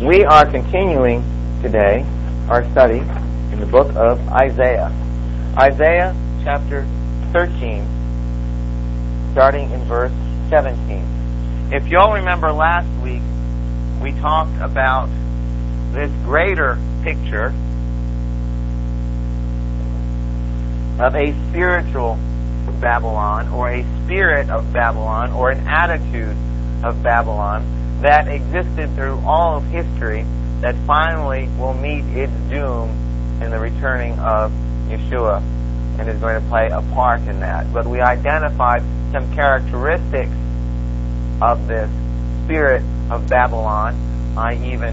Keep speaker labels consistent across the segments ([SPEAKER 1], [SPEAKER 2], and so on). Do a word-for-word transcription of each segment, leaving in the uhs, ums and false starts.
[SPEAKER 1] We are continuing today our study in the book of Isaiah. Isaiah chapter thirteen, starting in verse seventeen. If you'll remember last week, we talked about this greater picture of a spiritual Babylon, or a spirit of Babylon, or an attitude of Babylon that existed through all of history, that finally will meet its doom in the returning of Yeshua, and is going to play a part in that. But we identified some characteristics of this spirit of Babylon. I even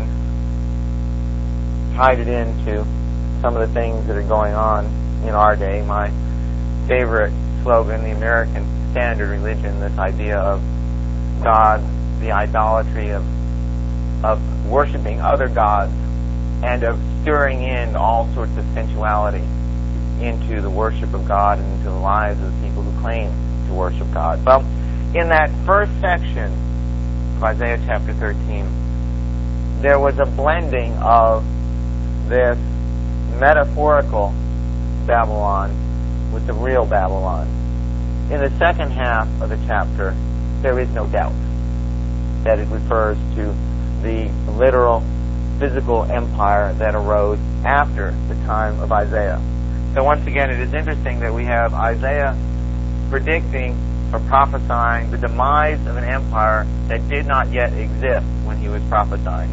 [SPEAKER 1] tied it into some of the things that are going on in our day. My favorite slogan, the American Standard Religion, this idea of God, the idolatry of of worshiping other gods, and of stirring in all sorts of sensuality into the worship of God and into the lives of the people who claim to worship God. Well, in that first section of Isaiah chapter thirteen, there was a blending of this metaphorical Babylon with the real Babylon. In the second half of the chapter, there is no doubt that it refers to the literal physical empire that arose after the time of Isaiah. So once again, it is interesting that we have Isaiah predicting or prophesying the demise of an empire that did not yet exist when he was prophesying.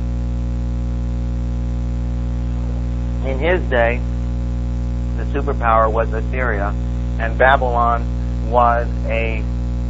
[SPEAKER 1] In his day, the superpower was Assyria, and Babylon was a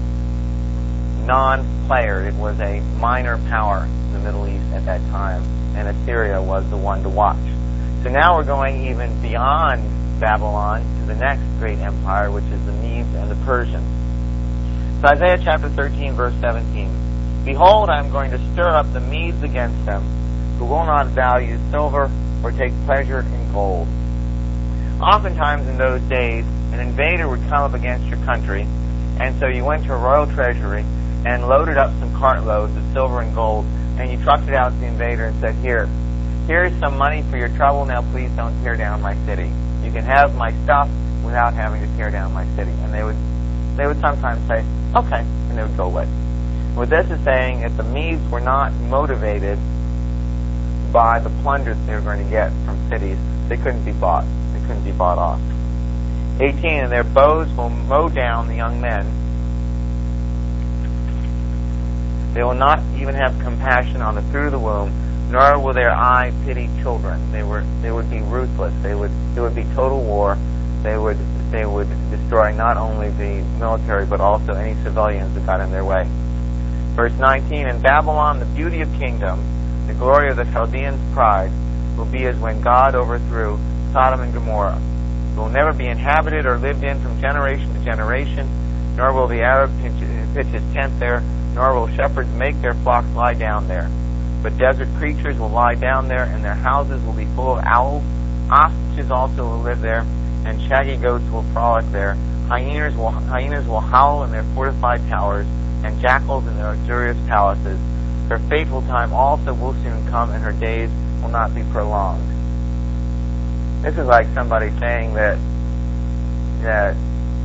[SPEAKER 1] non-player. It was a minor power in the Middle East at that time, and Assyria was the one to watch. So now we're going even beyond Babylon to the next great empire, which is the Medes and the Persians. So Isaiah chapter thirteen, verse seventeen. Behold, I am going to stir up the Medes against them, who will not value silver or take pleasure in gold. Oftentimes in those days, an invader would come up against your country, and so you went to a royal treasury and loaded up some cartloads of silver and gold, and you trucked it out to the invader and said, Here, here's some money for your trouble, now please don't tear down my city. You can have my stuff without having to tear down my city. And they would they would sometimes say, okay, and they would go away. What this is saying is the Medes were not motivated by the plunder that they were going to get from cities. They couldn't be bought. They couldn't be bought off. eighteen, and their bows will mow down the young men. They will not even have compassion on the fruit of the womb, nor will their eye pity children. They were they would be ruthless. They would it would be total war. They would they would destroy not only the military but also any civilians that got in their way. Verse nineteen, in Babylon, the beauty of kingdom, the glory of the Chaldeans' pride, will be as when God overthrew Sodom and Gomorrah. It will never be inhabited or lived in from generation to generation, nor will the Arab pitch, pitch his tent there, nor will shepherds make their flocks lie down there. But desert creatures will lie down there, and their houses will be full of owls. Ostriches also will live there, and shaggy goats will frolic there. Hyenas will, hyenas will howl in their fortified towers, and jackals in their luxurious palaces. Her fateful time also will soon come, and her days will not be prolonged. This is like somebody saying that that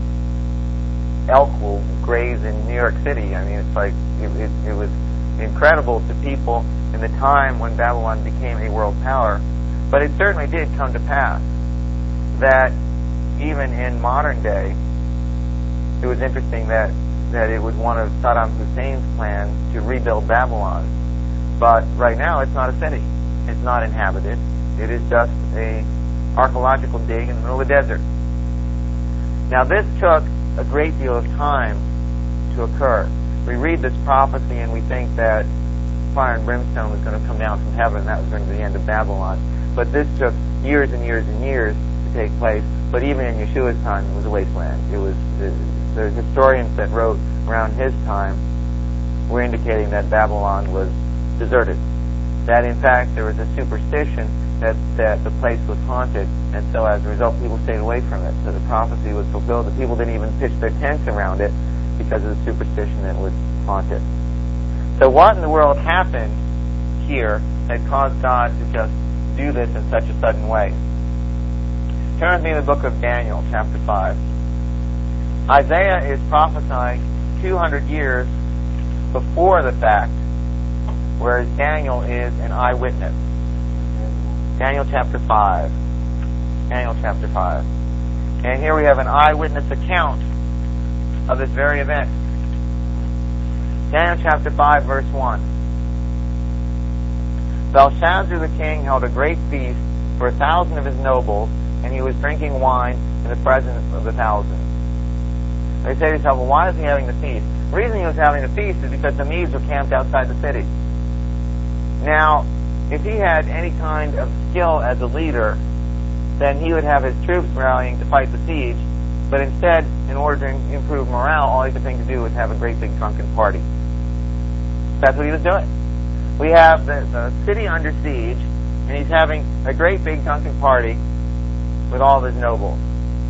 [SPEAKER 1] elk will graze in New York City. I mean, it's like it, it, it was incredible to people in the time when Babylon became a world power. But it certainly did come to pass that even in modern day, it was interesting that, that it was one of Saddam Hussein's plans to rebuild Babylon. But right now, it's not a city. It's not inhabited. It is just a archaeological dig in the middle of the desert. Now, this took a great deal of time to occur. We read this prophecy and we think that fire and brimstone was going to come down from heaven, and that was going to be the end of Babylon. But this took years and years and years to take place. But even in Yeshua's time, it was a wasteland. It was the, the historians that wrote around his time were indicating that Babylon was deserted. That in fact there was a superstition that, that the place was haunted, and so as a result people stayed away from it. So the prophecy was fulfilled. The people didn't even pitch their tents around it because of the superstition that it was haunted. So what in the world happened here that caused God to just do this in such a sudden way? Turn with me to the book of Daniel, chapter five. Isaiah is prophesying two hundred years before the fact, whereas Daniel is an eyewitness. Daniel chapter five. Daniel chapter five. And here we have an eyewitness account of this very event. Daniel chapter five, verse one. Belshazzar the king held a great feast for a thousand of his nobles, and he was drinking wine in the presence of the thousand. They say to yourself, well, why is he having the feast? The reason he was having the feast is because the Medes were camped outside the city. Now, if he had any kind of skill as a leader, then he would have his troops rallying to fight the siege, but instead, in order to improve morale, all he could think to do was have a great big drunken party. That's what he was doing. We have the, the city under siege, and he's having a great big drunken party with all of his nobles.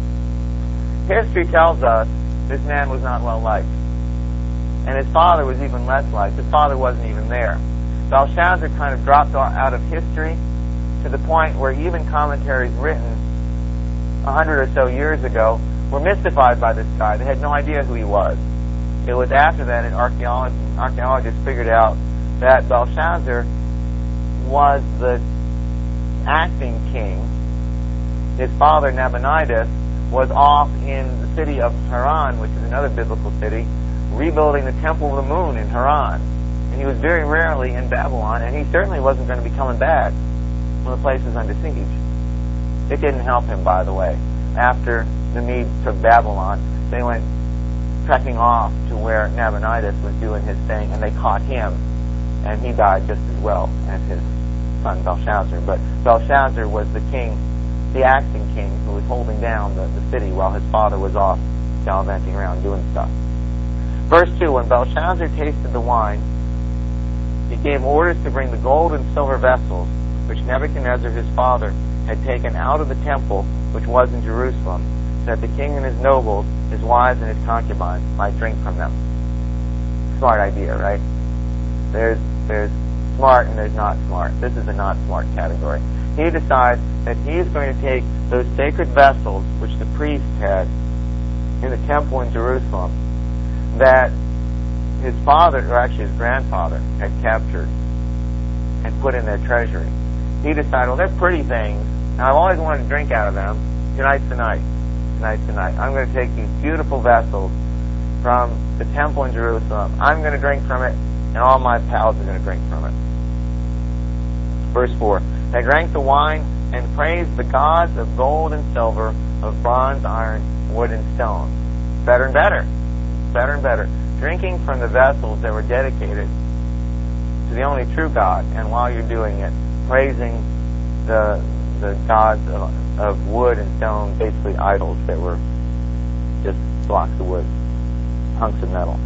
[SPEAKER 1] History tells us this man was not well liked. And his father was even less liked. His father wasn't even there. Belshazzar kind of dropped out of history to the point where even commentaries written a hundred or so years ago were mystified by this guy. They had no idea who he was. It was after that that archaeologists, archaeologists figured out that Belshazzar was the acting king. His father, Nabonidus, was off in the city of Haran, which is another biblical city, rebuilding the Temple of the Moon in Haran. And he was very rarely in Babylon, and he certainly wasn't going to be coming back when the place was under siege. It didn't help him, by the way. After the Medes took Babylon, they went trekking off to where Nabonidus was doing his thing, and they caught him, and he died just as well as his son Belshazzar. But Belshazzar was the king, the acting king, who was holding down the, the city while his father was off gallivanting around doing stuff. Verse two, when Belshazzar tasted the wine, he gave orders to bring the gold and silver vessels which Nebuchadnezzar his father had taken out of the temple which was in Jerusalem, so that the king and his nobles, his wives and his concubines might drink from them. Smart idea, right? There's there's smart and there's not smart. This is the not smart category. He decides that he is going to take those sacred vessels which the priests had in the temple in Jerusalem, that his father, or actually his grandfather, had captured and put in their treasury. He decided, well, they're pretty things. Now, I've always wanted to drink out of them. Tonight's the night. Tonight's the night. I'm going to take these beautiful vessels from the temple in Jerusalem. I'm going to drink from it, and all my pals are going to drink from it. Verse four. They drank the wine and praised the gods of gold and silver, of bronze, iron, wood, and stone. Better and better. Better and better. Drinking from the vessels that were dedicated to the only true God, and while you're doing it, praising the the gods of, of wood and stone, basically idols that were just blocks of wood, hunks of metal.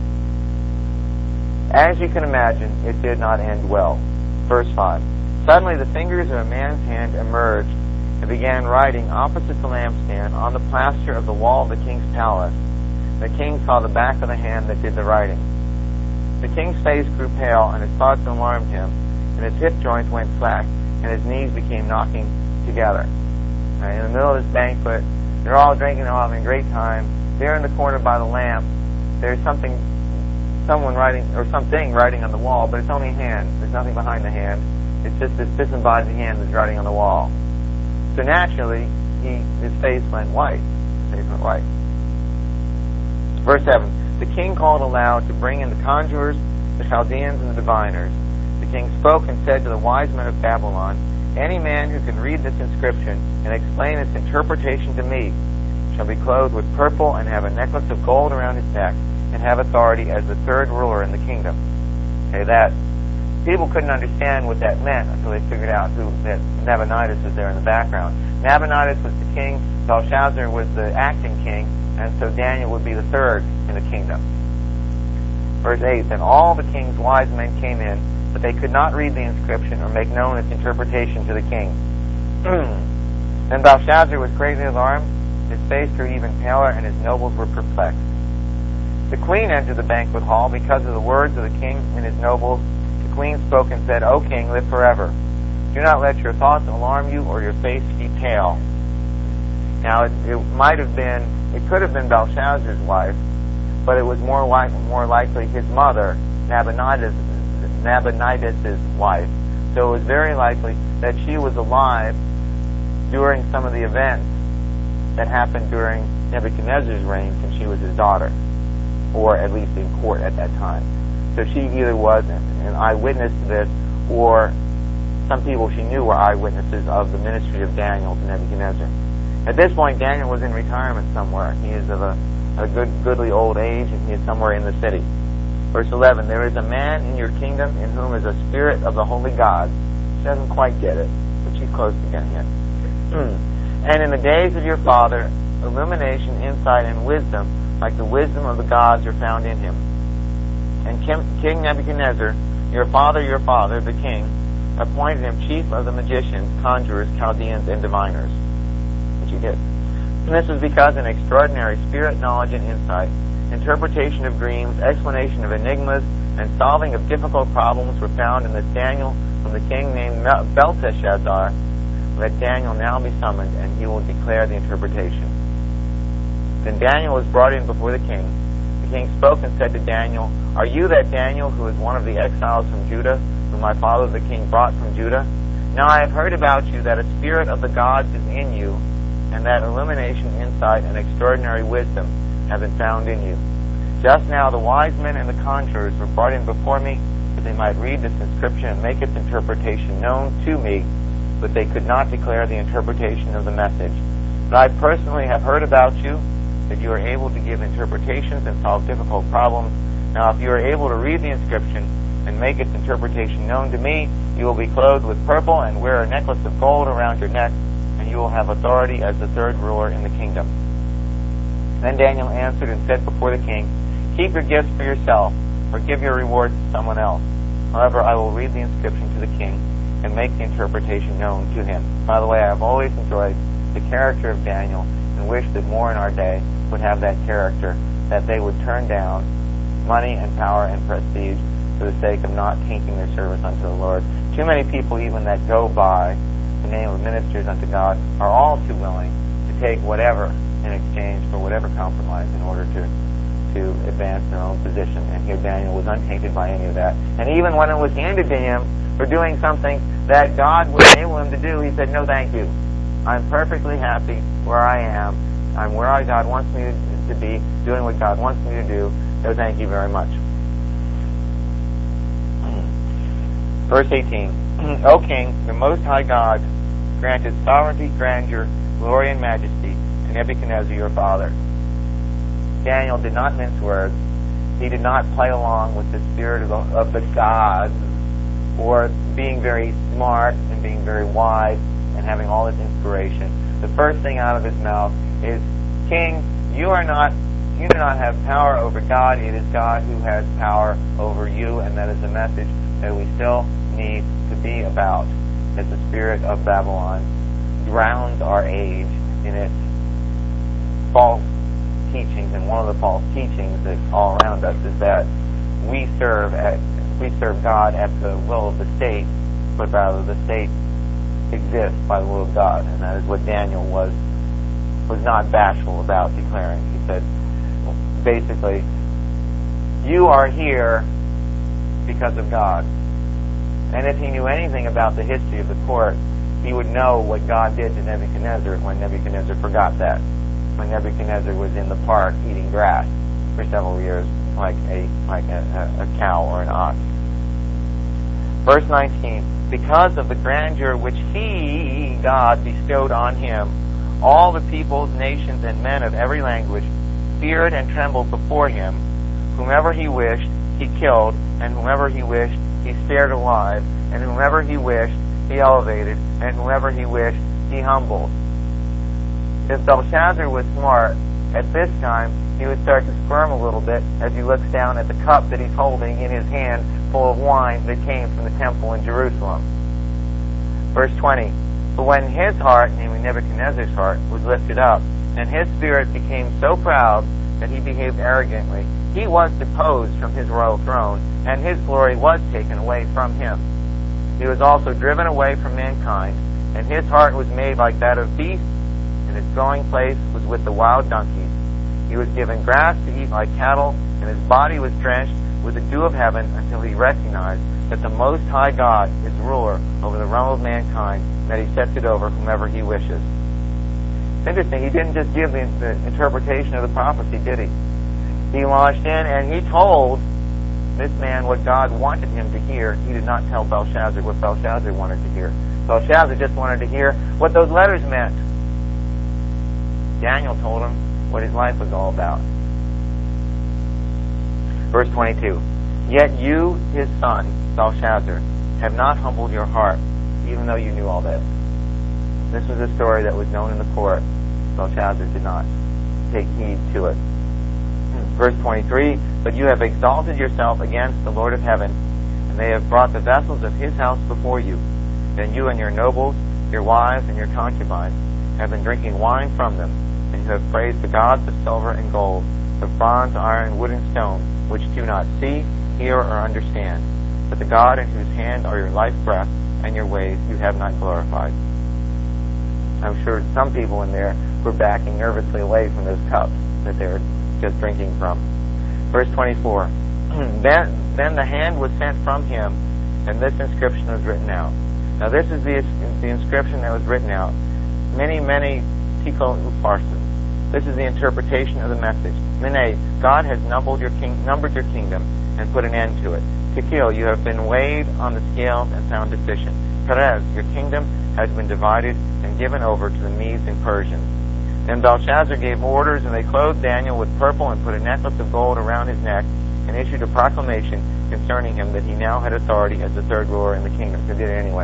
[SPEAKER 1] As you can imagine, it did not end well. Verse five. Suddenly the fingers of a man's hand emerged and began writing opposite the lampstand on the plaster of the wall of the king's palace. The king saw the back of the hand that did the writing. The king's face grew pale, and his thoughts alarmed him, and his hip joints went slack, and his knees became knocking together. Right, in the middle of this banquet, they're all drinking, they're all having a great time. There in the corner by the lamp, there's something, someone writing, or something writing on the wall, but it's only a hand. There's nothing behind the hand. It's just this disembodied hand that's writing on the wall. So naturally, he his face went white. His face went white. Verse seven. The king called aloud to bring in the conjurers, the Chaldeans, and the diviners. The king spoke and said to the wise men of Babylon, any man who can read this inscription and explain its interpretation to me shall be clothed with purple and have a necklace of gold around his neck and have authority as the third ruler in the kingdom. Okay, that people couldn't understand what that meant until they figured out who that Nabonidus was there in the background. Nabonidus was the king, Belshazzar was the acting king, and so Daniel would be the third in the kingdom. Verse eight, then all the king's wise men came in, but they could not read the inscription or make known its interpretation to the king. Then Belshazzar was greatly alarmed, his face grew even paler, and his nobles were perplexed. The queen entered the banquet hall because of the words of the king and his nobles. The queen spoke and said, O king, live forever. Do not let your thoughts alarm you or your face be pale. Now, it, it might have been, it could have been Belshazzar's wife, but it was more like, more likely his mother, Nabonidus, Nabonidus' wife. So it was very likely that she was alive during some of the events that happened during Nebuchadnezzar's reign, since she was his daughter, or at least in court at that time. So she either was an eyewitness to this, or some people she knew were eyewitnesses of the ministry of Daniel to Nebuchadnezzar. At this point, Daniel was in retirement somewhere. He is of a, a good, goodly old age, and he is somewhere in the city. Verse eleven, there is a man in your kingdom in whom is a spirit of the holy God. She doesn't quite get it, but she's close to getting it. And in the days of your father, illumination, insight, and wisdom, like the wisdom of the gods, are found in him. And King Nebuchadnezzar, your father, your father, the king, appointed him chief of the magicians, conjurers, Chaldeans, and diviners. Which you get. And this was because an extraordinary spirit, knowledge, and insight, interpretation of dreams, explanation of enigmas, and solving of difficult problems were found in this Daniel from the king named Belteshazzar. Let Daniel now be summoned, and he will declare the interpretation. Then Daniel was brought in before the king. The king spoke and said to Daniel, Are you that Daniel who is one of the exiles from Judah, whom my father the king brought from Judah? Now I have heard about you that a spirit of the gods is in you, and that illumination, insight, and extraordinary wisdom have been found in you. Just now the wise men and the conjurers were brought in before me, that they might read this inscription and make its interpretation known to me, but they could not declare the interpretation of the message. But I personally have heard about you, that you are able to give interpretations and solve difficult problems. Now if you are able to read the inscription and make its interpretation known to me, you will be clothed with purple and wear a necklace of gold around your neck, and you will have authority as the third ruler in the kingdom. Then Daniel answered and said before the king, Keep your gifts for yourself, or give your rewards to someone else. However, I will read the inscription to the king and make the interpretation known to him. By the way, I have always enjoyed the character of Daniel and wish that more in our day would have that character, that they would turn down money and power and prestige for the sake of not tainting their service unto the Lord. Too many people, even that go by the name of ministers unto God, are all too willing to take whatever in exchange for whatever compromise in order to to advance their own position. And here Daniel was untainted by any of that. And even when it was handed to him for doing something that God would enable him to do, he said, no thank you. I'm perfectly happy where I am. I'm where I, God wants me to be, doing what God wants me to do. No thank you very much. Verse eighteen. O King, the Most High God granted sovereignty, grandeur, glory, and majesty to Nebuchadnezzar your father. Daniel did not mince words. He did not play along with the spirit of the, of the gods, or being very smart and being very wise and having all this inspiration. The first thing out of his mouth is, King, you are not, you do not have power over God. It is God who has power over you, and that is a message that we still need to be about, as the spirit of Babylon drowns our age in its false teachings. And one of the false teachings that's all around us is that we serve at we serve God at the will of the state, but rather the state exists by the will of God. And that is what Daniel was was not bashful about declaring. He said, basically, you are here because of God. And if he knew anything about the history of the court, he would know what God did to Nebuchadnezzar when Nebuchadnezzar forgot that. When Nebuchadnezzar was in the park eating grass for several years, like a like a, a cow or an ox. Verse nineteen, because of the grandeur which he, God, bestowed on him, all the peoples, nations, and men of every language feared and trembled before him. Whomever he wished, he killed, and whomever he wished, he spared alive, and whomever he wished, he elevated, and whomever he wished, he humbled. If Belshazzar was smart, at this time, he would start to squirm a little bit as he looks down at the cup that he's holding in his hand full of wine that came from the temple in Jerusalem. Verse twenty, but when his heart, namely Nebuchadnezzar's heart, was lifted up, and his spirit became so proud that he behaved arrogantly, he was deposed from his royal throne, and his glory was taken away from him. He was also driven away from mankind, and his heart was made like that of beasts, and his dwelling place was with the wild donkeys. He was given grass to eat like cattle, and his body was drenched with the dew of heaven until he recognized that the Most High God is ruler over the realm of mankind, and that he sets it over whomever he wishes. It's interesting, he didn't just give the, the interpretation of the prophecy, did he? He launched in and he told this man what God wanted him to hear. He did not tell Belshazzar what Belshazzar wanted to hear. Belshazzar just wanted to hear what those letters meant. Daniel told him what his life was all about. Verse twenty-two. Yet you, his son, Belshazzar, have not humbled your heart, even though you knew all this. This was a story that was known in the court. Belshazzar did not take heed to it. Verse twenty-three, but you have exalted yourself against the Lord of heaven, and they have brought the vessels of his house before you. Then you and your nobles, your wives, and your concubines have been drinking wine from them, and you have praised the gods of silver and gold, of bronze, iron, wood, and stone, which do not see, hear, or understand. But the God in whose hand are your life breath and your ways you have not glorified. I'm sure some people in there were backing nervously away from those cups that they were just drinking from. Verse twenty-four. then, then the hand was sent from him, and this inscription was written out. Now this is the, the inscription that was written out. Many, many tikal upharsin. This is the interpretation of the message. Mene, God has numbered your, king, numbered your kingdom and put an end to it. Tekil, you have been weighed on the scales and found deficient. Perez, your kingdom has been divided and given over to the Medes and Persians. Then Belshazzar gave orders, and they clothed Daniel with purple and put a necklace of gold around his neck and issued a proclamation concerning him that he now had authority as the third ruler in the kingdom. So he did it anyway.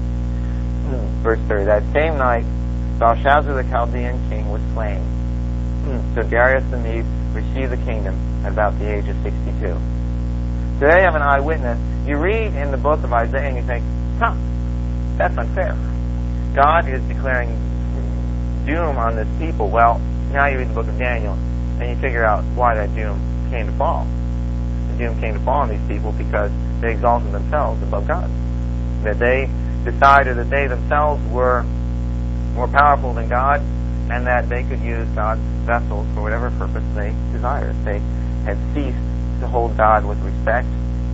[SPEAKER 1] Verse thirty. That same night, Belshazzar the Chaldean king was slain. So Darius the Mede received the kingdom at about the age of sixty-two. So there you have an eyewitness. You read in the book of Isaiah and you think, huh, that's unfair. God is declaring doom on this people. Well, now you read the book of Daniel and you figure out why that doom came to fall. The doom came to fall on these people because they exalted themselves above God. That they decided that they themselves were more powerful than God, and that they could use God's vessels for whatever purpose they desired. They had ceased to hold God with respect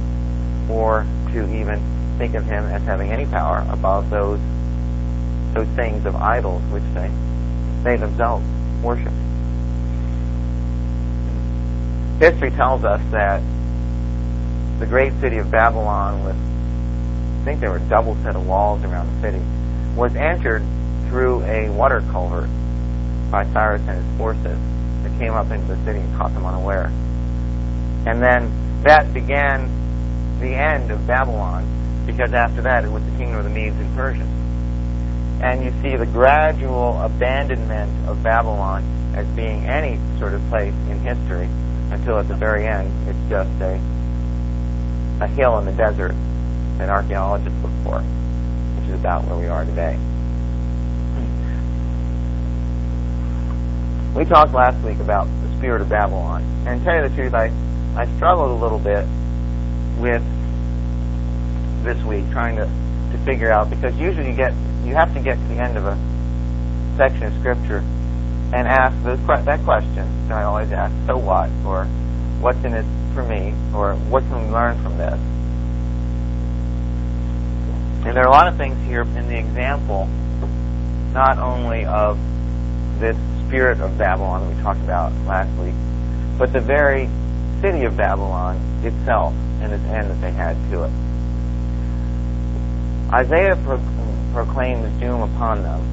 [SPEAKER 1] or to even think of him as having any power above those those things of idols which they they themselves worshiped. History tells us that the great city of Babylon, with I think there were a double set of walls around the city, was entered through a water culvert by Cyrus and his forces that came up into the city and caught them unaware. And then that began the end of Babylon, because after that it was the kingdom of the Medes and Persians. And you see the gradual abandonment of Babylon as being any sort of place in history until at the very end it's just a, a hill in the desert that archaeologists look for, which is about where we are today. We talked last week about the spirit of Babylon. And to tell you the truth, I, I struggled a little bit with this week trying to, to figure out, because usually you get you have to get to the end of a section of Scripture and ask those, that question that I always ask, so what? Or what's in it for me? Or what can we learn from this? And there are a lot of things here in the example, not only of this spirit of Babylon that we talked about last week, but the very city of Babylon itself and its end that they had to it. Isaiah pro- proclaims doom upon them,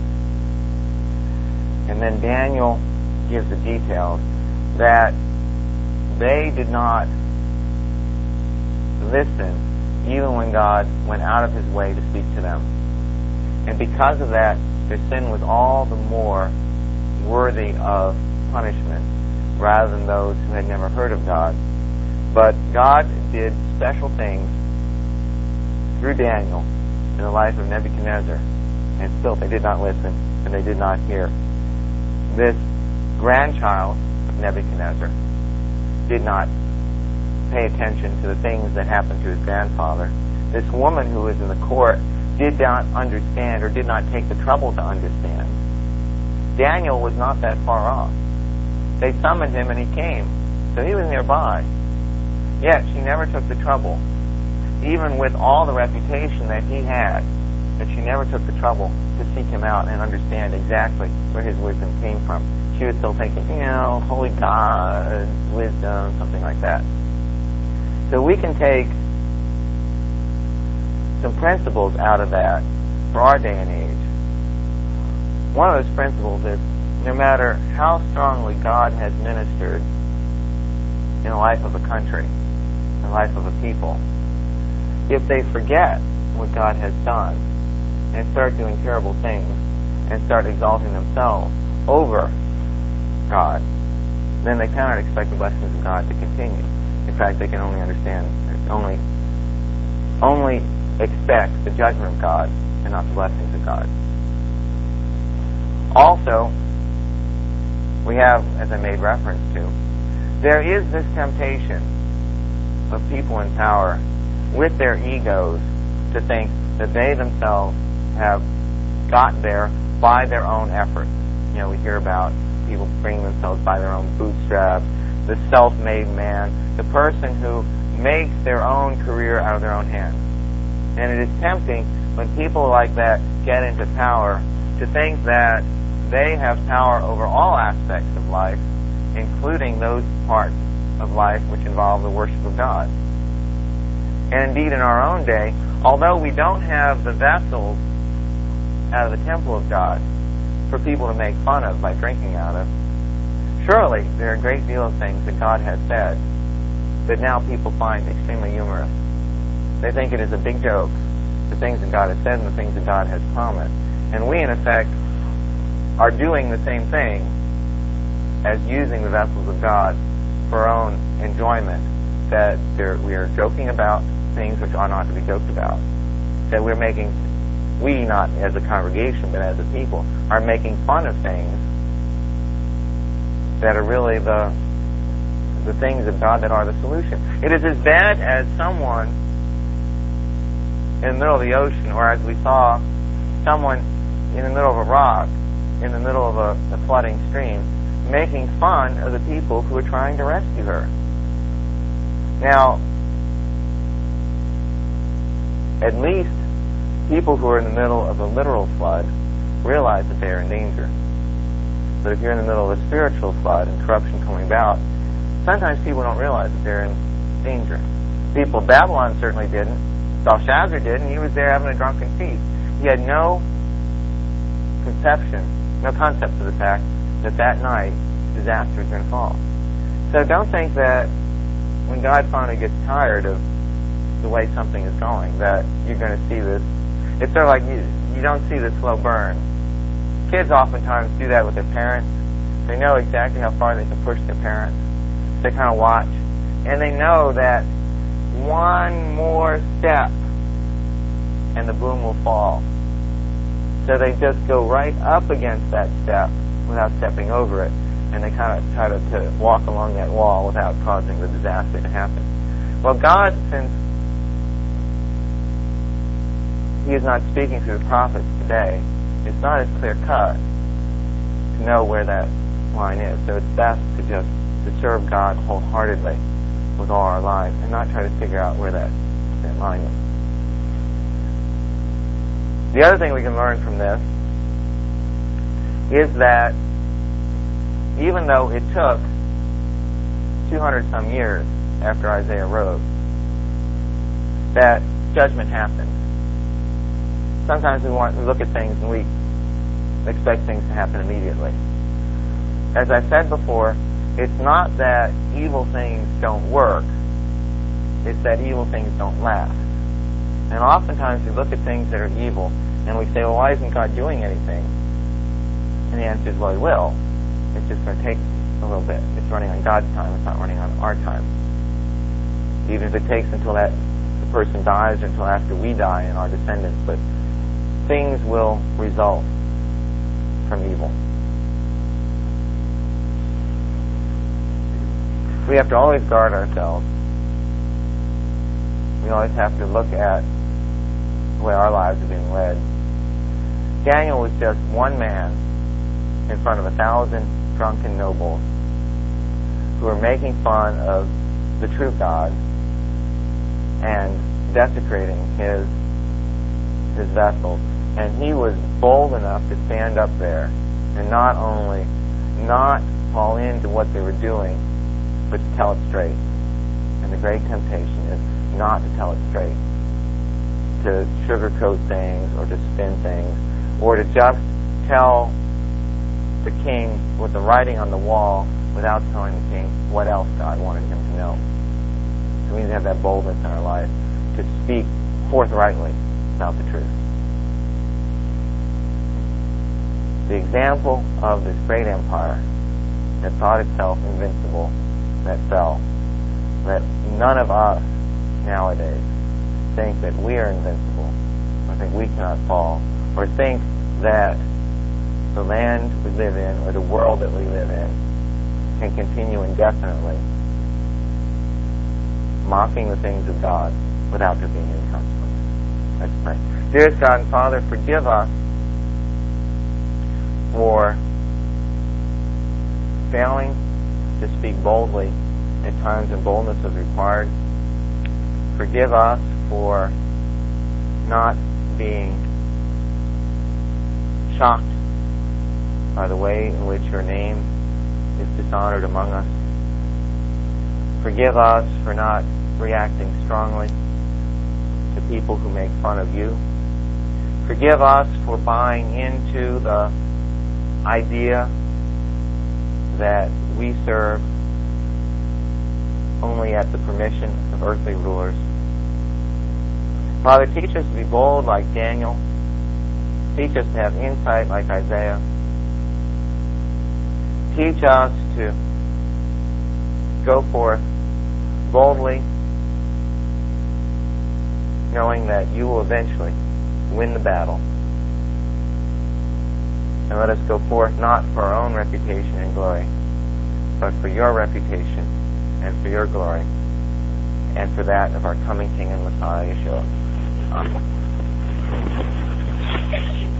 [SPEAKER 1] and then Daniel gives the details that they did not listen even when God went out of his way to speak to them. And because of that, their sin was all the more worthy of punishment rather than those who had never heard of God. But God did special things through Daniel in the life of Nebuchadnezzar, and still they did not listen and they did not hear. This grandchild of Nebuchadnezzar did not pay attention to the things that happened to his grandfather, this woman who was in the court did not understand or did not take the trouble to understand. Daniel was not that far off. They summoned him and he came. So he was nearby. Yet she never took the trouble, even with all the reputation that he had, that she never took the trouble to seek him out and understand exactly where his wisdom came from. She was still thinking, you know, holy God, wisdom, something like that. So we can take some principles out of that for our day and age. One of those principles is no matter how strongly God has ministered in the life of a country, in the life of a people, if they forget what God has done and start doing terrible things and start exalting themselves over God, then they cannot expect the blessings of God to continue. In fact, they can only understand, only, only expect the judgment of God and not the blessings of God. Also, we have, as I made reference to, there is this temptation of people in power with their egos to think that they themselves have got there by their own efforts. You know, we hear about people bringing themselves by their own bootstraps, the self-made man, the person who makes their own career out of their own hands. And it is tempting when people like that get into power to think that they have power over all aspects of life, including those parts of life which involve the worship of God. And indeed, in our own day, although we don't have the vessels out of the temple of God for people to make fun of by drinking out of, surely there are a great deal of things that God has said that now people find extremely humorous. They think it is a big joke, the things that God has said and the things that God has promised. And we, in effect, are doing the same thing as using the vessels of God for our own enjoyment, that we are joking about things which are not to be joked about, that we're making, we not as a congregation but as a people, are making fun of things that are really the the things of God that are the solution. It is as bad as someone in the middle of the ocean, or as we saw someone in the middle of a rock, in the middle of a, a flooding stream, making fun of the people who are trying to rescue her. Now, at least people who are in the middle of a literal flood realize that they are in danger. But if you're in the middle of a spiritual flood and corruption coming about, sometimes people don't realize that they're in danger. People of Babylon certainly didn't. Belshazzar did, and he was there having a drunken feast. He had no conception, no concept of the fact that that night disaster is going to fall. So don't think that when God finally gets tired of the way something is going, that you're going to see this. It's sort of like you, you don't see the slow burn. Kids oftentimes do that with their parents. They know exactly how far they can push their parents. They kind of watch. And they know that one more step and the boom will fall. So they just go right up against that step without stepping over it. And they kind of try to, to walk along that wall without causing the disaster to happen. Well, God, since He is not speaking through the prophets today, it's not as clear-cut to know where that line is. So it's best to just to serve God wholeheartedly with all our lives and not try to figure out where that, that line is. The other thing we can learn from this is that even though it took two hundred some years after Isaiah wrote, that judgment happened. Sometimes we want to look at things and we expect things to happen immediately. As I said before, it's not that evil things don't work, it's that evil things don't last. And oftentimes we look at things that are evil and we say, well, why isn't God doing anything? And the answer is, well, He will. It's just going to take a little bit. It's running on God's time. It's not running on our time. Even if it takes until that the person dies or until after we die and our descendants. But things will result from evil. We have to always guard ourselves. We We always have to look at the way our lives are being led. Daniel was just one man in front of a thousand drunken nobles who were making fun of the true God and desecrating his his vessels. And he was bold enough to stand up there and not only not fall into what they were doing, but to tell it straight. And the great temptation is not to tell it straight, to sugarcoat things or to spin things, or to just tell the king with the writing on the wall without telling the king what else God wanted him to know. So we need to have that boldness in our life to speak forthrightly about the truth. The example of this great empire that thought itself invincible, that fell, that none of us nowadays think that we are invincible, or think we cannot fall, or think that the land we live in or the world that we live in can continue indefinitely mocking the things of God without there being any consequences. Let's pray. Dearest God and Father, forgive us for failing to speak boldly at times when boldness is required. Forgive us for not being shocked by the way in which your name is dishonored among us. Forgive us for not reacting strongly to people who make fun of you. Forgive us for buying into the idea that we serve only at the permission of earthly rulers. Father, teach us to be bold like Daniel. Teach us to have insight like Isaiah. Teach us to go forth boldly, knowing that you will eventually win the battle. And let us go forth not for our own reputation and glory, but for your reputation and for your glory, and for that of our coming King and Messiah, Yeshua. Amen.